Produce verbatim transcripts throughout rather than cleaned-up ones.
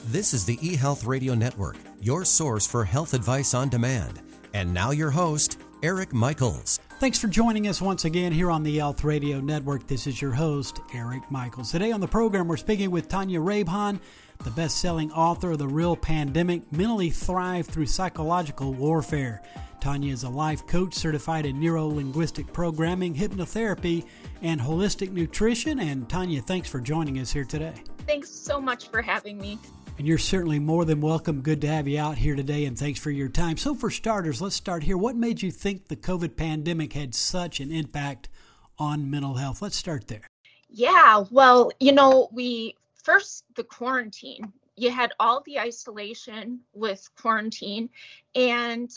This is the eHealth Radio Network, your source for health advice on demand. And now your host, Eric Michaels. Thanks for joining us once again here on the eHealth Radio Network. This is your host, Eric Michaels. Today on the program, we're speaking with Tanya Rabhan, the best-selling author of The Real Pandemic, Mentally Thrive Through Psychological Warfare. Tanya is a life coach certified in neuro-linguistic programming, hypnotherapy, and holistic nutrition. And Tanya, thanks for joining us here today. Thanks so much for having me. And you're certainly more than welcome. Good to have you out here today, and thanks for your time. So for starters, let's start here. What made you think the COVID pandemic had such an impact on mental health? Let's start there. Yeah, well, you know, we first, the quarantine. You had all the isolation with quarantine. And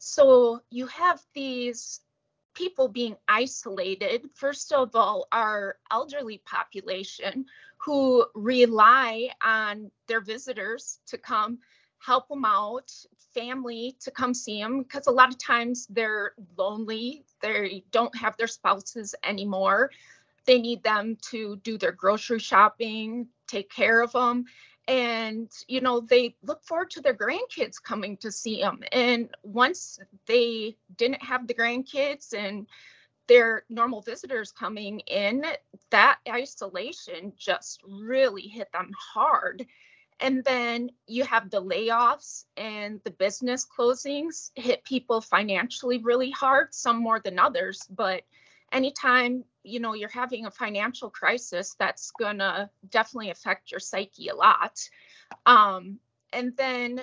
so you have these people being isolated. First of all, our elderly population who rely on their visitors to come help them out, family to come see them, because a lot of times they're lonely. They don't have their spouses anymore. They need them to do their grocery shopping, take care of them. And, you know, they look forward to their grandkids coming to see them. And once they didn't have the grandkids and their normal visitors coming in, that isolation just really hit them hard. And then you have the layoffs and the business closings hit people financially really hard, some more than others. But anytime, you know, you're having a financial crisis, that's gonna definitely affect your psyche a lot. Um, and then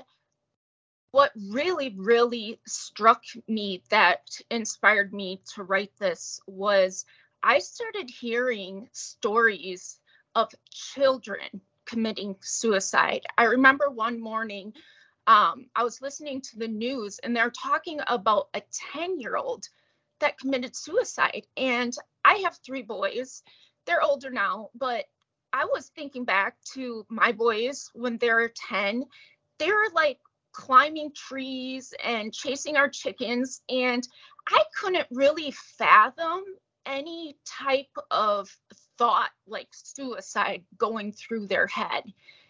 what really, really struck me that inspired me to write this was I started hearing stories of children committing suicide. I remember one morning, um, I was listening to the news and they're talking about a ten-year-old that committed suicide. And I have three boys. They're older now, but I was thinking back to my boys when they were ten. They were like climbing trees and chasing our chickens. And I couldn't really fathom any type of thought like suicide going through their head.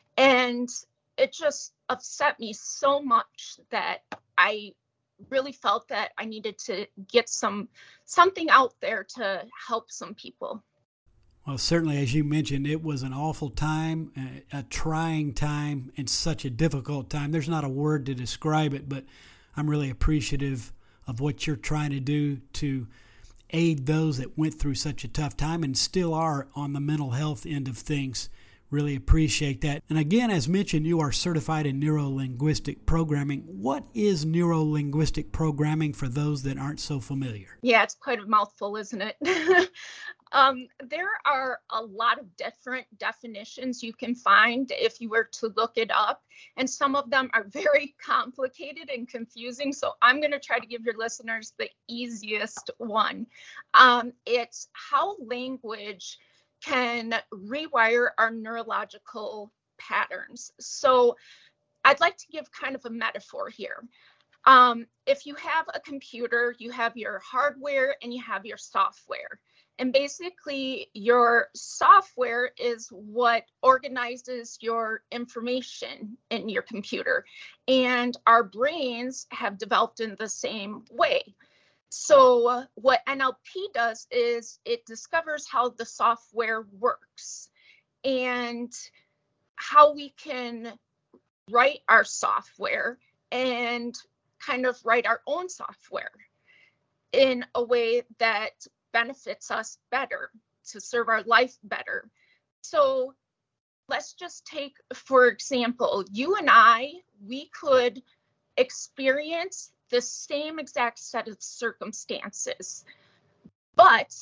And it just upset me so much that I really felt that I needed to get some something out there to help some people. Well, certainly, as you mentioned, it was an awful time, a, a trying time, and such a difficult time. There's not a word to describe it, but I'm really appreciative of what you're trying to do to aid those that went through such a tough time and still are on the mental health end of things. Really appreciate that. And again, as mentioned, you are certified in neuro-linguistic programming. What is neuro-linguistic programming for those that aren't so familiar? Yeah, it's quite a mouthful, isn't it? um, there are a lot of different definitions you can find if you were to look it up. And some of them are very complicated and confusing. So I'm going to try to give your listeners the easiest one. Um, it's how language can rewire our neurological patterns. So I'd like to give kind of a metaphor here. Um, if you have a computer, you have your hardware and you have your software. And basically your software is what organizes your information in your computer. And our brains have developed in the same way. So uh, what N L P does is it discovers how the software works and how we can write our software and kind of write our own software in a way that benefits us better, to serve our life better. So let's just take, for example, you and I, we could experience the same exact set of circumstances, but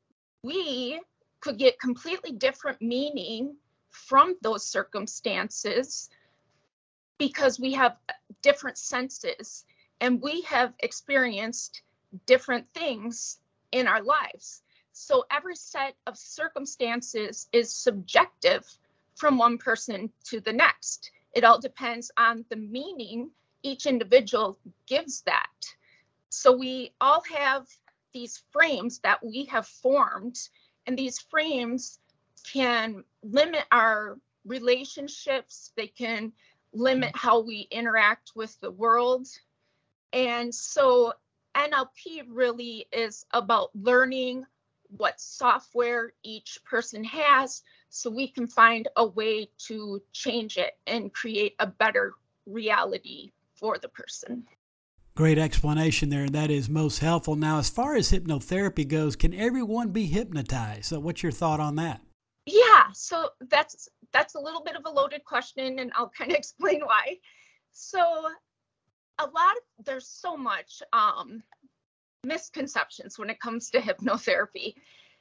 we could get completely different meaning from those circumstances because we have different senses and we have experienced different things in our lives. So every set of circumstances is subjective from one person to the next. It all depends on the meaning each individual gives that. So we all have these frames that we have formed, and these frames can limit our relationships. They can limit how we interact with the world. And so N L P really is about learning what software each person has so we can find a way to change it and create a better reality for the person. Great explanation there. That is most helpful. Now, as far as hypnotherapy goes, can everyone be hypnotized? So what's your thought on that? Yeah, so that's that's a little bit of a loaded question, and I'll kind of explain why. So a lot of, there's so much um, misconceptions when it comes to hypnotherapy.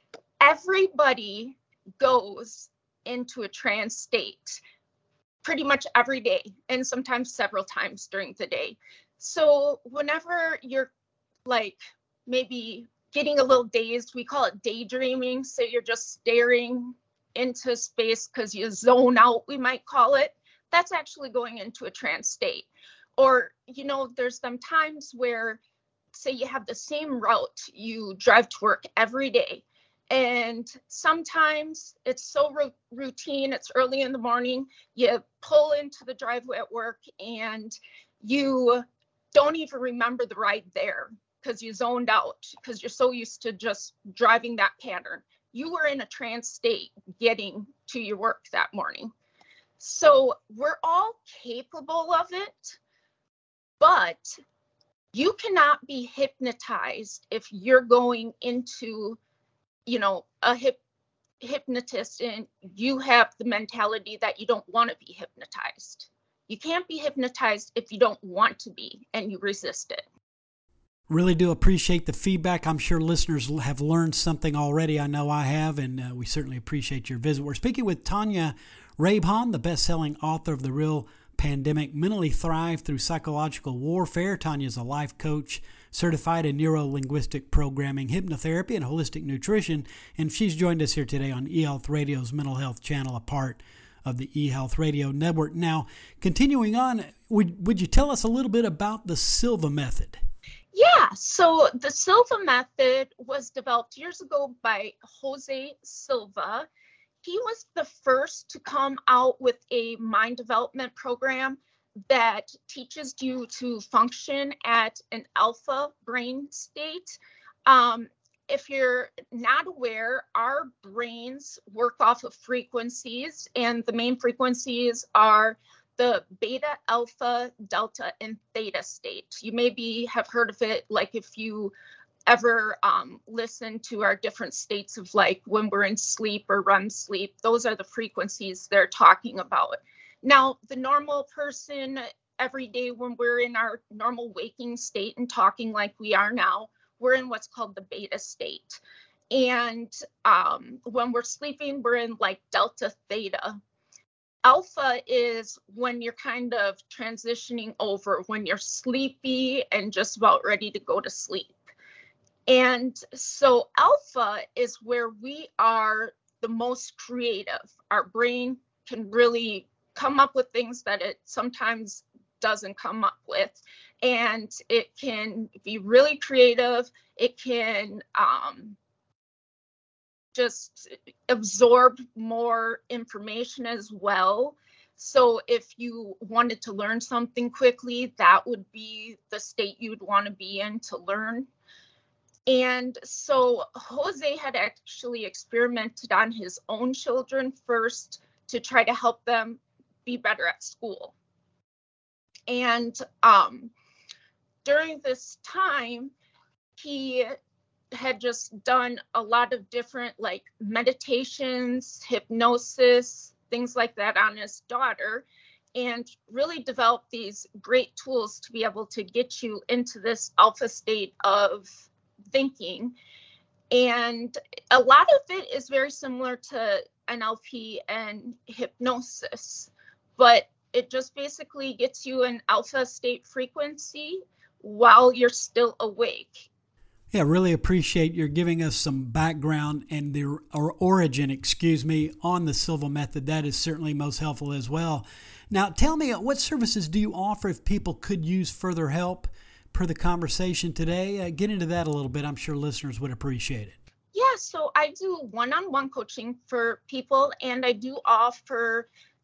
Everybody goes into a trance state pretty much every day, and sometimes several times during the day. So whenever you're like maybe getting a little dazed, we call it daydreaming. So you're just staring into space because you zone out, we might call it. That's actually going into a trance state. Or, you know, there's some times where, say you have the same route, you drive to work every day. And sometimes it's so r- routine, it's early in the morning, you pull into the driveway at work and you don't even remember the ride there because you zoned out because you're so used to just driving that pattern. You were in a trance state getting to your work that morning. So we're all capable of it, but you cannot be hypnotized if you're going into, you know, a hip hypnotist and you have the mentality that you don't want to be hypnotized. You can't be hypnotized if you don't want to be and you resist it. Really do appreciate the feedback. I'm sure listeners have learned something already. I know I have, and uh, we certainly appreciate your visit. We're speaking with Tanya Rabhan, the best-selling author of The Real Pandemic, Mentally Thrive Through Psychological Warfare. Tanya is a life coach, certified in neuro-linguistic programming, hypnotherapy, and holistic nutrition, and she's joined us here today on eHealth Radio's Mental Health Channel, a part of the eHealth Radio Network. Now, continuing on, would, would you tell us a little bit about the Silva method? Yeah, so the Silva method was developed years ago by Jose Silva. He was the first to come out with a mind development program that teaches you to function at an alpha brain state. Um, if you're not aware, our brains work off of frequencies, and the main frequencies are the beta, alpha, delta, and theta state. You maybe have heard of it, like if you ever um, listen to our different states of like when we're in sleep or R E M sleep, those are the frequencies they're talking about. Now, the normal person every day when we're in our normal waking state and talking like we are now, we're in what's called the beta state. And um, when we're sleeping, we're in like delta, theta. Alpha is when you're kind of transitioning over, when you're sleepy and just about ready to go to sleep. And so alpha is where we are the most creative. Our brain can really come up with things that it sometimes doesn't come up with. And it can be really creative. It can um, just absorb more information as well. So if you wanted to learn something quickly, that would be the state you'd want to be in to learn. And so Jose had actually experimented on his own children first to try to help them be better at school. And um, during this time, he had just done a lot of different like meditations, hypnosis, things like that on his daughter, and really developed these great tools to be able to get you into this alpha state of thinking. And a lot of it is very similar to N L P and hypnosis, but it just basically gets you an alpha state frequency while you're still awake. Yeah, really appreciate your giving us some background and the or origin, excuse me, on the Silva method. That is certainly most helpful as well. Now, tell me, what services do you offer if people could use further help per the conversation today? Uh, get into that a little bit. I'm sure listeners would appreciate it. Yeah, so I do one-on-one coaching for people, and I do offer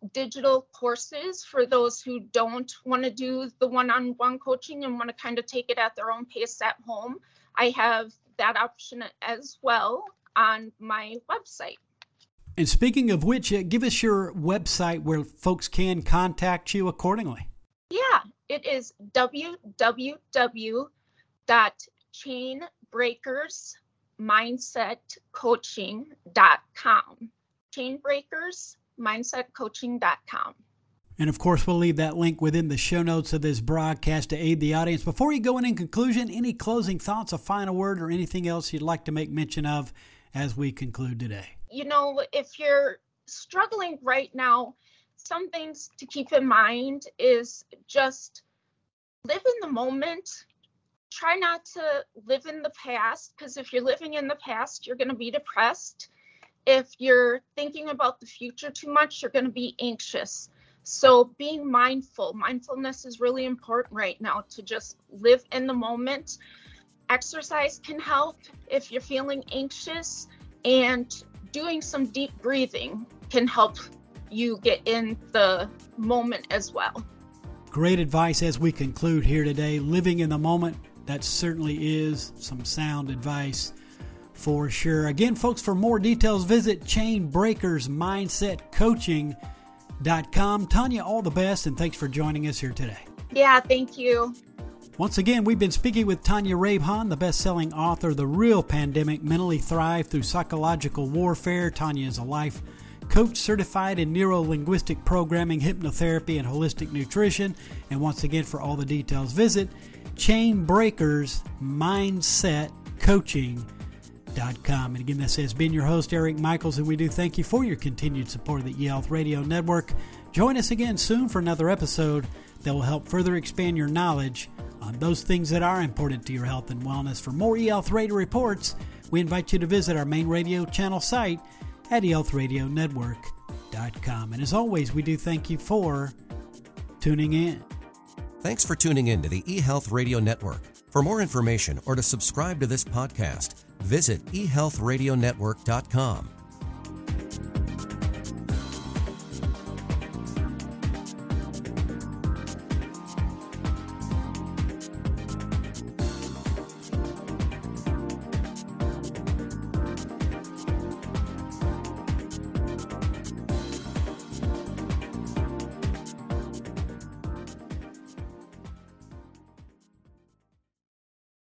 digital courses for those who don't want to do the one-on-one coaching and want to kind of take it at their own pace at home. I have that option as well on my website. And speaking of which, uh, give us your website where folks can contact you accordingly. Yeah, it is w w w dot chain breakers mindset coaching dot com. chain breakers mindset coaching dot com. And of course, we'll leave that link within the show notes of this broadcast to aid the audience. Before you go in, in conclusion, any closing thoughts, a final word, or anything else you'd like to make mention of as we conclude today? You know, if you're struggling right now, some things to keep in mind is just live in the moment. Try not to live in the past, because if you're living in the past, you're going to be depressed. If you're thinking about the future too much, you're going to be anxious. So being mindful, mindfulness is really important right now, to just live in the moment. Exercise can help if you're feeling anxious, and doing some deep breathing can help you get in the moment as well. Great advice as we conclude here today. Living in the moment, that certainly is some sound advice for sure. Again, folks, for more details, visit chain breakers mindset coaching dot com. Tanya, all the best, and thanks for joining us here today. Yeah, thank you. Once again, we've been speaking with Tanya Rabe-Hahn, the best-selling author of The Real Pandemic, Mentally Thrive Through Psychological Warfare. Tanya is a life coach certified in neuro-linguistic programming, hypnotherapy, and holistic nutrition. And once again, for all the details, visit chain breakers mindset coaching dot com. And again, this has been your host, Eric Michaels, and we do thank you for your continued support of the eHealth Radio Network. Join us again soon for another episode that will help further expand your knowledge on those things that are important to your health and wellness. For more eHealth Radio reports, we invite you to visit our main radio channel site at e health radio network dot com. And as always, we do thank you for tuning in. Thanks for tuning in to the eHealth Radio Network. For more information or to subscribe to this podcast, visit e health radio network dot com.